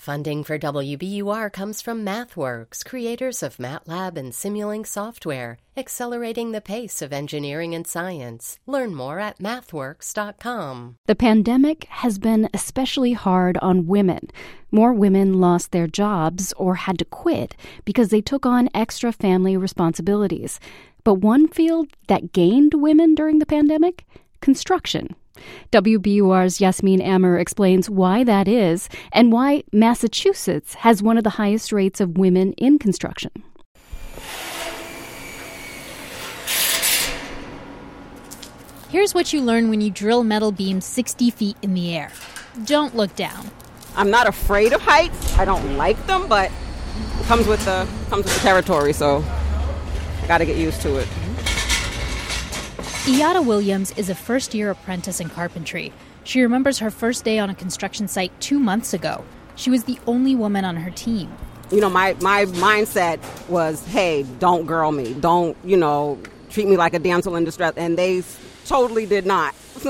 Funding for WBUR comes from MathWorks, creators of MATLAB and Simulink software, accelerating the pace of engineering and science. Learn more at mathworks.com. The pandemic has been especially hard on women. More women lost their jobs or had to quit because they took on extra family responsibilities. But one field that gained women during the pandemic? Construction. WBUR's Yasmin Amer explains why that is and why Massachusetts has one of the highest rates of women in construction. Here's what you learn when you drill metal beams 60 feet in the air. Don't look down. I'm not afraid of heights. I don't like them, but it comes with the territory, so I got to get used to it. Iada Williams is a first-year apprentice in carpentry. She remembers her first day on a construction site 2 months ago. She was the only woman on her team. You know, my mindset was, hey, don't girl me. Don't, treat me like a damsel in distress. And they totally did not. So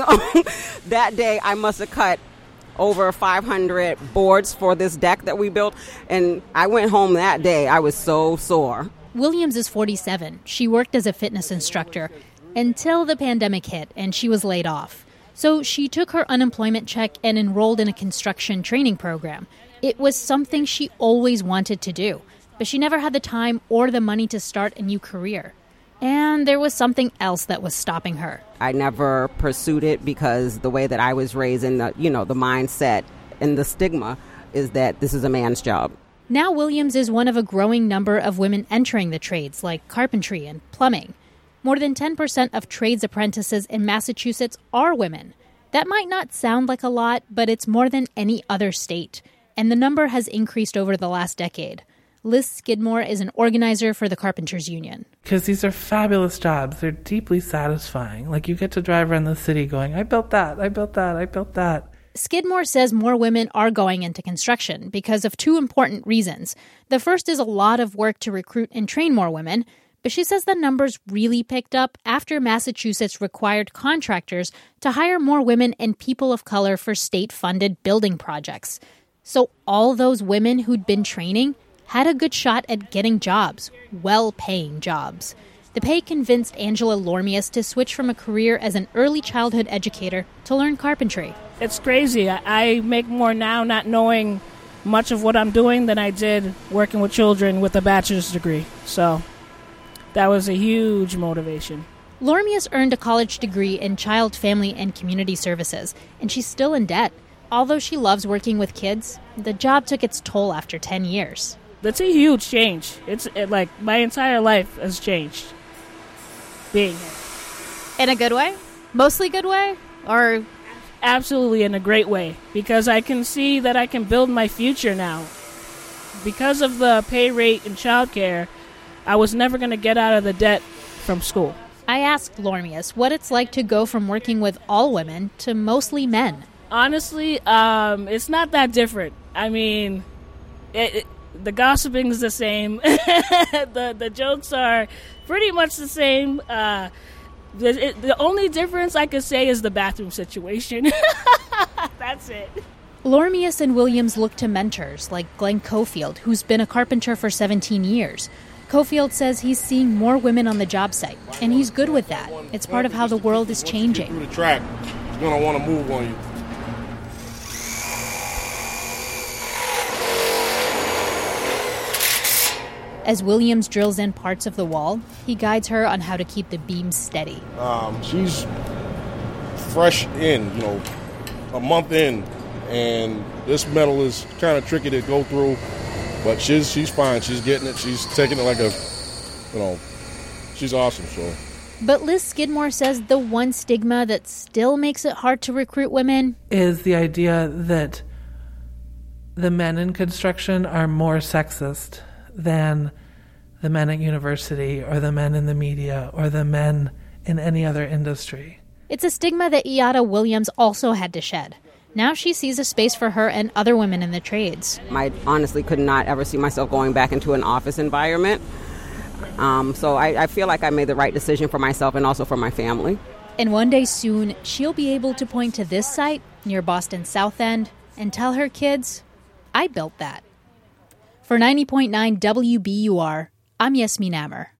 that day, I must have cut over 500 boards for this deck that we built. And I went home that day. I was so sore. Williams is 47. She worked as a fitness instructor until the pandemic hit and she was laid off. So she took her unemployment check and enrolled in a construction training program. It was something she always wanted to do, but she never had the time or the money to start a new career. And there was something else that was stopping her. I never pursued it because the way that I was raised and the mindset and the stigma is that this is a man's job. Now Williams is one of a growing number of women entering the trades like carpentry and plumbing. More than 10% of trades apprentices in Massachusetts are women. That might not sound like a lot, but it's more than any other state. And the number has increased over the last decade. Liz Skidmore is an organizer for the Carpenters Union. Because these are fabulous jobs. They're deeply satisfying. Like you get to drive around the city going, I built that, I built that, I built that. Skidmore says more women are going into construction because of two important reasons. The first is a lot of work to recruit and train more women. But she says the numbers really picked up after Massachusetts required contractors to hire more women and people of color for state-funded building projects. So all those women who'd been training had a good shot at getting jobs, well-paying jobs. The pay convinced Angela Lormius to switch from a career as an early childhood educator to learn carpentry. It's crazy. I make more now not knowing much of what I'm doing than I did working with children with a bachelor's degree. So that was a huge motivation. Lormius earned a college degree in child, family, and community services, and she's still in debt. Although she loves working with kids, the job took its toll after 10 years. That's a huge change. It's like my entire life has changed being here. In a good way? Mostly good way? Or? Absolutely in a great way, because I can see that I can build my future now. Because of the pay rate in childcare, I was never going to get out of the debt from school. I asked Lormius what it's like to go from working with all women to mostly men. Honestly, it's not that different. I mean, the gossiping is the same. The jokes are pretty much the same. The only difference I could say is the bathroom situation. That's it. Lormius and Williams look to mentors like Glenn Cofield, who's been a carpenter for 17 years. Cofield says he's seeing more women on the job site, and he's good with that. It's part of how the world is changing. Through the track, he's going to want to move on you. As Williams drills in parts of the wall, he guides her on how to keep the beams steady. She's fresh in, a month in, and this metal is kind of tricky to go through. But she's fine. She's getting it. She's taking it like she's awesome. So. But Liz Skidmore says the one stigma that still makes it hard to recruit women is the idea that the men in construction are more sexist than the men at university or the men in the media or the men in any other industry. It's a stigma that Iada Williams also had to shed. Now she sees a space for her and other women in the trades. I honestly could not ever see myself going back into an office environment. So I feel like I made the right decision for myself and also for my family. And one day soon, she'll be able to point to this site near Boston's South End and tell her kids, I built that. For 90.9 WBUR, I'm Yasmin Amer.